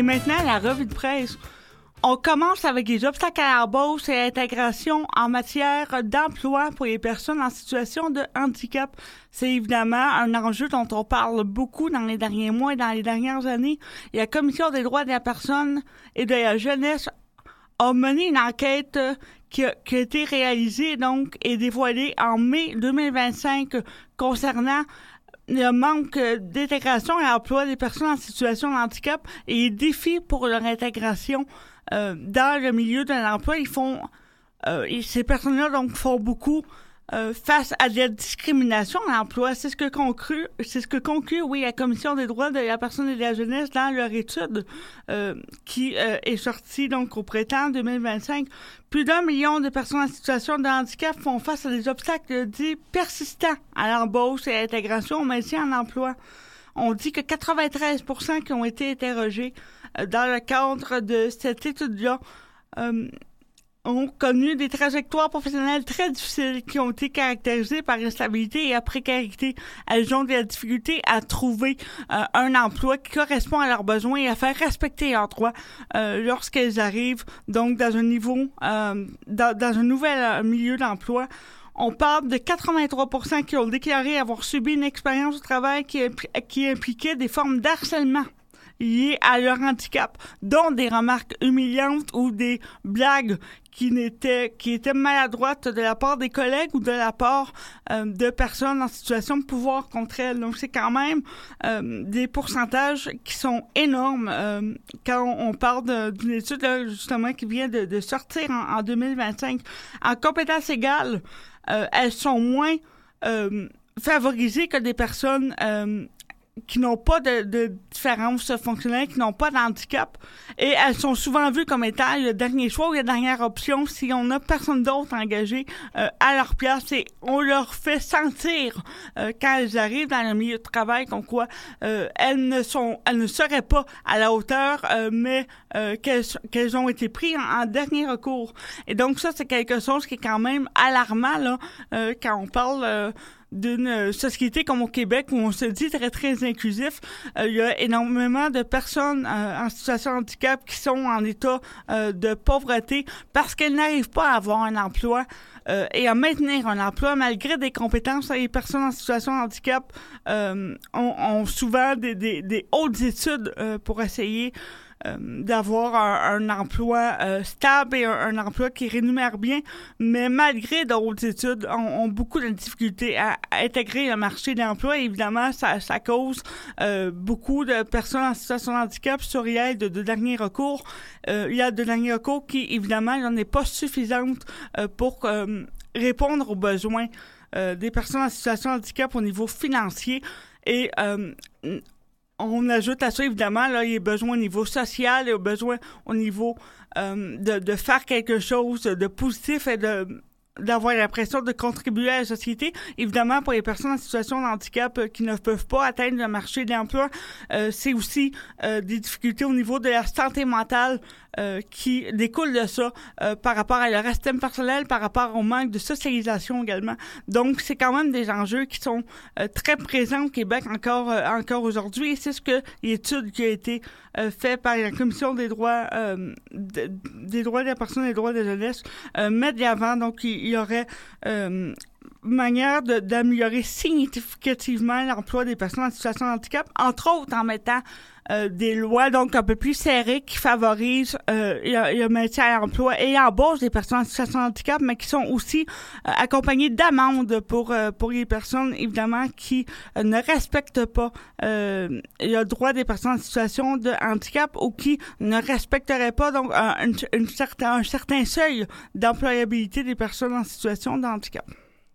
Et maintenant, la revue de presse. On commence avec les obstacles à l'embauche et à l'intégration en matière d'emploi pour les personnes en situation de handicap. C'est évidemment un enjeu dont on parle beaucoup dans les derniers mois et dans les dernières années. Et la Commission des droits de la personne et de la jeunesse a mené une enquête qui a été réalisée donc et dévoilée en mai 2025 concernant le manque d'intégration et d'emploi des personnes en situation de handicap et les défis pour leur intégration dans le milieu de l'emploi. Ces personnes-là donc font beaucoup face à de la discrimination à l'emploi. C'est ce que conclut, la Commission des droits de la personne et de la jeunesse dans leur étude qui est sortie donc au printemps 2025. Plus d'1 million de personnes en situation de handicap font face à des obstacles dits persistants à l'embauche et à l'intégration au maintien en emploi. On dit que 93% qui ont été interrogés dans le cadre de cette étude-là ont connu des trajectoires professionnelles très difficiles qui ont été caractérisées par l'instabilité et la précarité. Elles ont de la difficulté à trouver un emploi qui correspond à leurs besoins et à faire respecter leurs droits lorsqu'elles arrivent donc dans un niveau, dans un nouvel milieu d'emploi. On parle de 83% qui ont déclaré avoir subi une expérience au travail qui impliquait des formes d'harcèlement liées à leur handicap, dont des remarques humiliantes ou des blagues qui étaient maladroites de la part des collègues ou de la part de personnes en situation de pouvoir contre elles. Donc, c'est quand même des pourcentages qui sont énormes quand on parle d'une étude là, justement qui vient de sortir en 2025. En compétences égales, elles sont moins favorisées que des personnes qui n'ont pas de différence fonctionnelle, qui n'ont pas de handicap, et elles sont souvent vues comme étant le dernier choix ou la dernière option si on n'a personne d'autre engagé à leur place, et on leur fait sentir quand elles arrivent dans le milieu de travail comme quoi elles ne seraient pas à la hauteur, mais qu'elles ont été prises en dernier recours. Et donc ça, c'est quelque chose qui est quand même alarmant là quand on parle d'une société comme au Québec où on se dit très, très inclusif. Il y a énormément de personnes en situation de handicap qui sont en état de pauvreté parce qu'elles n'arrivent pas à avoir un emploi et à maintenir un emploi malgré des compétences. Les personnes en situation de handicap ont souvent des hautes études pour essayer d'avoir un emploi stable et un emploi qui rémunère bien, mais malgré d'autres études, ont beaucoup de difficultés à intégrer le marché de l'emploi. Et évidemment, ça cause beaucoup de personnes en situation de handicap sur l'aide de dernier recours. L'aide de dernier recours qui, évidemment, n'est pas suffisante pour répondre aux besoins des personnes en situation de handicap au niveau financier. Et on ajoute à ça, évidemment, là, les besoins au niveau social et aux besoins au niveau de faire quelque chose de positif et d'avoir l'impression de contribuer à la société. Évidemment, pour les personnes en situation de handicap qui ne peuvent pas atteindre le marché de l'emploi, c'est aussi des difficultés au niveau de la santé mentale qui découlent de ça par rapport à leur estime personnelle, par rapport au manque de socialisation également. Donc, c'est quand même des enjeux qui sont très présents au Québec encore aujourd'hui. Et c'est ce que l'étude qui a été faite par la Commission des droits des droits de la personne et des droits de la jeunesse met de l'avant. Donc, il y aurait manière d'améliorer significativement l'emploi des personnes en situation de handicap, entre autres en mettant des lois donc un peu plus serrées qui favorisent le maintien à l'emploi et l'embauche des personnes en situation de handicap, mais qui sont aussi accompagnées d'amendes pour les personnes, évidemment, qui ne respectent pas le droit des personnes en situation de handicap ou qui ne respecteraient pas donc un certain seuil d'employabilité des personnes en situation de handicap.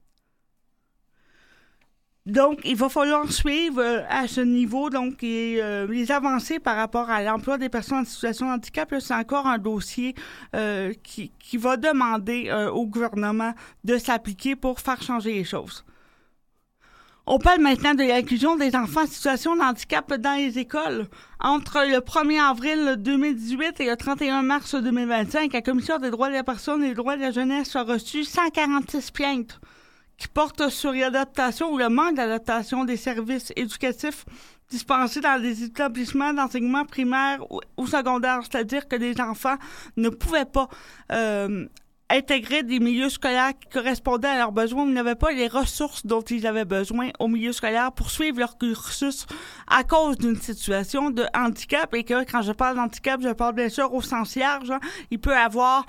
Donc, il va falloir suivre à ce niveau donc les avancées par rapport à l'emploi des personnes en situation de handicap. Là, c'est encore un dossier qui va demander au gouvernement de s'appliquer pour faire changer les choses. On parle maintenant de l'inclusion des enfants en situation de handicap dans les écoles. Entre le 1er avril 2018 et le 31 mars 2025, la Commission des droits de la personne et des droits de la jeunesse a reçu 146 plaintes qui portent sur l'adaptation ou le manque d'adaptation des services éducatifs dispensés dans des établissements d'enseignement primaire ou secondaire, c'est-à-dire que les enfants ne pouvaient pas intégrer des milieux scolaires qui correspondaient à leurs besoins, ils n'avaient pas les ressources dont ils avaient besoin au milieu scolaire pour suivre leur cursus à cause d'une situation de handicap. Et que quand je parle d'handicap, je parle bien sûr au sens large. Il peut y avoir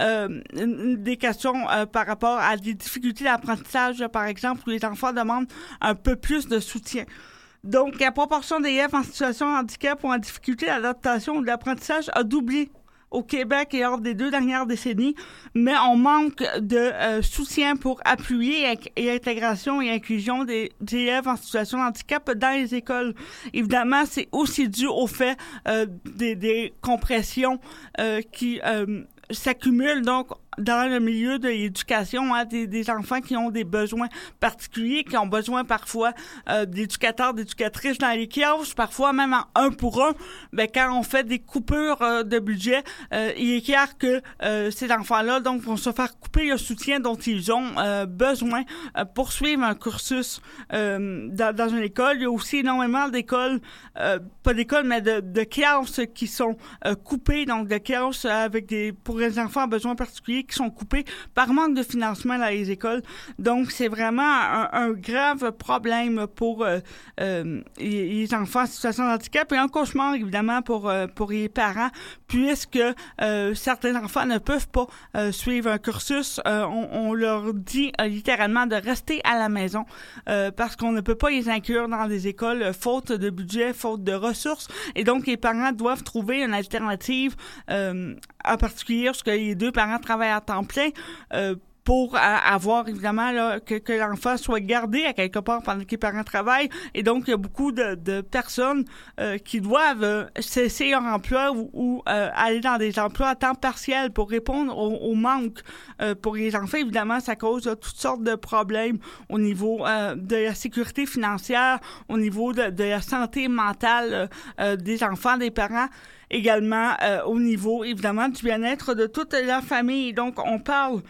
des questions par rapport à des difficultés d'apprentissage, par exemple, où les enfants demandent un peu plus de soutien. Donc, la proportion d'élèves en situation de handicap ou en difficulté d'adaptation ou d'apprentissage a doublé au Québec et hors des 2 dernières décennies, mais on manque de soutien pour appuyer et intégration et inclusion des élèves en situation de handicap dans les écoles. Évidemment, c'est aussi dû au fait des compressions qui s'accumulent donc dans le milieu de l'éducation, hein, des enfants qui ont des besoins particuliers, qui ont besoin parfois d'éducateurs, d'éducatrices dans les kiosques, parfois même en 1 pour 1. Ben, quand on fait des coupures de budget, il est clair que ces enfants-là donc vont se faire couper le soutien dont ils ont besoin pour suivre un cursus dans une école. Il y a aussi énormément d'écoles, pas d'écoles, mais de classes qui sont coupées, donc de classes pour les enfants à besoins particuliers qui sont coupés par manque de financement dans les écoles. Donc, c'est vraiment un grave problème pour les enfants en situation de handicap et un cauchemar, évidemment, pour les parents, puisque certains enfants ne peuvent pas suivre un cursus. On leur dit littéralement de rester à la maison parce qu'on ne peut pas les inclure dans des écoles faute de budget, faute de ressources. Et donc, les parents doivent trouver une alternative, en particulier lorsque les 2 parents travaillent à temps plein, pour avoir, évidemment, là, que l'enfant soit gardé à quelque part pendant que les parents travaillent. Et donc, il y a beaucoup de personnes qui doivent cesser leur emploi ou aller dans des emplois à temps partiel pour répondre au manque pour les enfants. Évidemment, ça cause toutes sortes de problèmes au niveau de la sécurité financière, au niveau de la santé mentale des enfants, des parents. Également au niveau, évidemment, du bien-être de toute la famille. Donc, on parle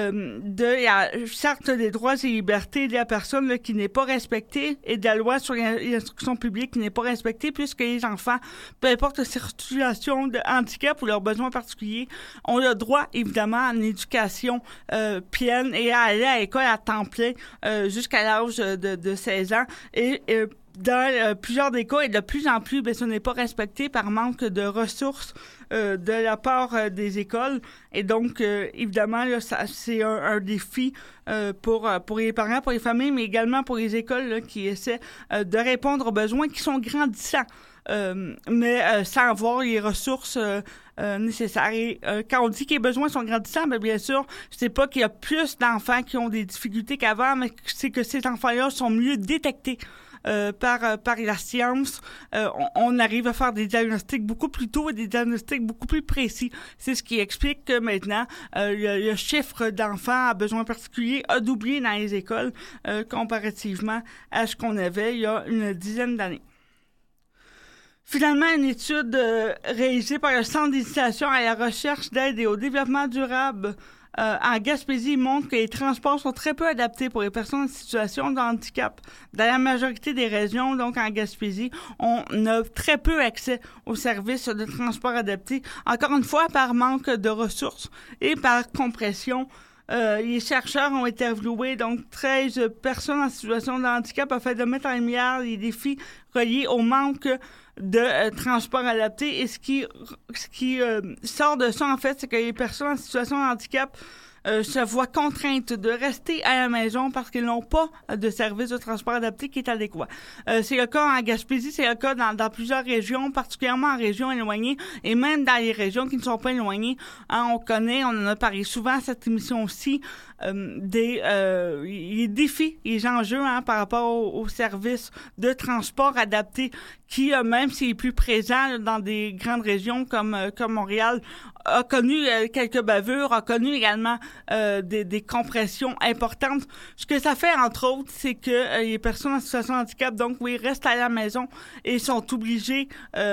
de la charte des droits et libertés de la personne là, qui n'est pas respectée et de la loi sur l'instruction publique qui n'est pas respectée, puisque les enfants, peu importe leur situation de handicap ou leurs besoins particuliers, ont le droit, évidemment, à une éducation pleine et à aller à l'école à temps plein jusqu'à l'âge de 16 ans. Et dans plusieurs des cas, et de plus en plus, ce n'est pas respecté par manque de ressources de la part des écoles. Et donc, évidemment, là, c'est un défi pour les parents, pour les familles, mais également pour les écoles là, qui essaient de répondre aux besoins qui sont grandissants, mais sans avoir les ressources nécessaires. Et quand on dit que les besoins sont grandissants, bien sûr, c'est pas qu'il y a plus d'enfants qui ont des difficultés qu'avant, mais c'est que ces enfants-là sont mieux détectés par la science. On arrive à faire des diagnostics beaucoup plus tôt et des diagnostics beaucoup plus précis. C'est ce qui explique que maintenant, le chiffre d'enfants à besoins particuliers a doublé dans les écoles comparativement à ce qu'on avait il y a une dizaine d'années. Finalement, une étude réalisée par le Centre d'initiation à la recherche d'aide et au développement durable en Gaspésie montre que les transports sont très peu adaptés pour les personnes en situation de handicap. Dans la majorité des régions, donc en Gaspésie, on a très peu accès aux services de transport adaptés, encore une fois par manque de ressources et par compression. Les chercheurs ont interviewé donc 13 personnes en situation de handicap afin de mettre en lumière les défis reliés au manque de transport adapté. Et ce qui sort de ça, en fait, c'est que les personnes en situation de handicap se voient contraintes de rester à la maison parce qu'ils n'ont pas de service de transport adapté qui est adéquat. C'est le cas en Gaspésie, c'est le cas dans plusieurs régions, particulièrement en régions éloignées et même dans les régions qui ne sont pas éloignées. Hein, on en a parlé souvent à cette émission aussi, les défis, les enjeux par rapport aux services de transport adaptés qui, même s'il est plus présent dans des grandes régions comme Montréal, a connu quelques bavures, a connu également des compressions importantes. Ce que ça fait, entre autres, c'est que les personnes en situation de handicap, donc, oui, restent à la maison et sont obligées,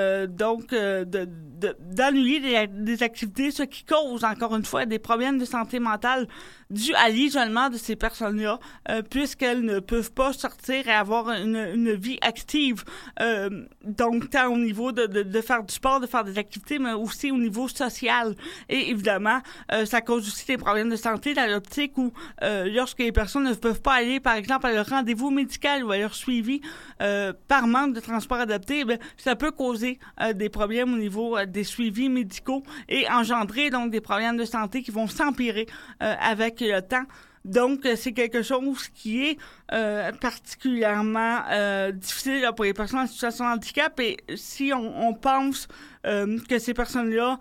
d'annuler des activités, ce qui cause, encore une fois, des problèmes de santé mentale dus à l'isolement de ces personnes-là, puisqu'elles ne peuvent pas sortir et avoir une vie active. Donc, tant au niveau de faire du sport, de faire des activités, mais aussi au niveau social. Et évidemment, ça cause aussi des problèmes de santé dans l'optique où, lorsque les personnes ne peuvent pas aller, par exemple, à leur rendez-vous médical ou à leur suivi par manque de transport adapté, bien, ça peut causer des problèmes au niveau des suivis médicaux et engendrer donc des problèmes de santé qui vont s'empirer avec le temps. Donc, c'est quelque chose qui est particulièrement difficile là, pour les personnes en situation de handicap. Et si on pense que ces personnes-là,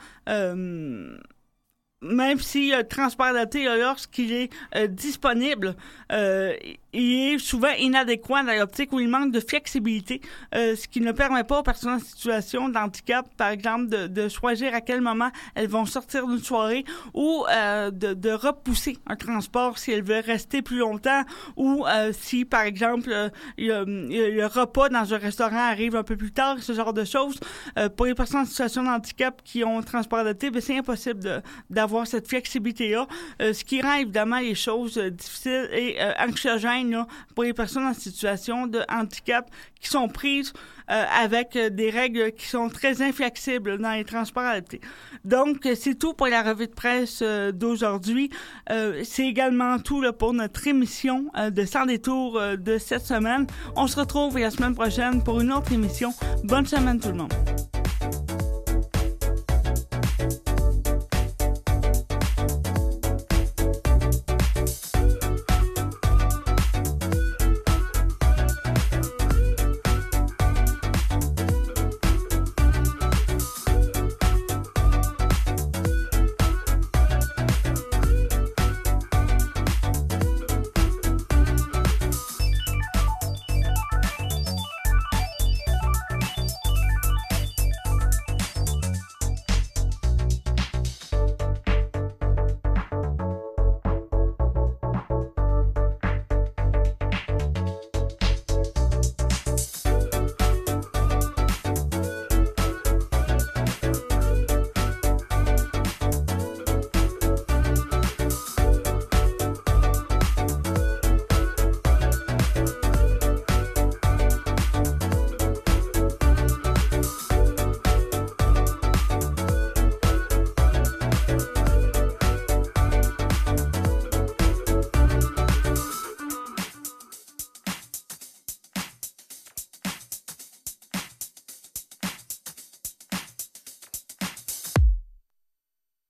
même si le transport adapté, lorsqu'il est disponible, il est souvent inadéquat dans l'optique où il manque de flexibilité, ce qui ne permet pas aux personnes en situation de handicap, par exemple, de choisir à quel moment elles vont sortir d'une soirée ou de repousser un transport si elles veulent rester plus longtemps ou si, par exemple, le repas dans un restaurant arrive un peu plus tard, ce genre de choses. Pour les personnes en situation de handicap qui ont un transport adapté, bien, c'est impossible d'avoir cette flexibilité-là, ce qui rend évidemment les choses difficiles et anxiogènes là, pour les personnes en situation de handicap qui sont prises avec des règles qui sont très inflexibles dans les transports adaptés. Donc, c'est tout pour la revue de presse d'aujourd'hui. C'est également tout là, pour notre émission de Sans détour de cette semaine. On se retrouve la semaine prochaine pour une autre émission. Bonne semaine tout le monde.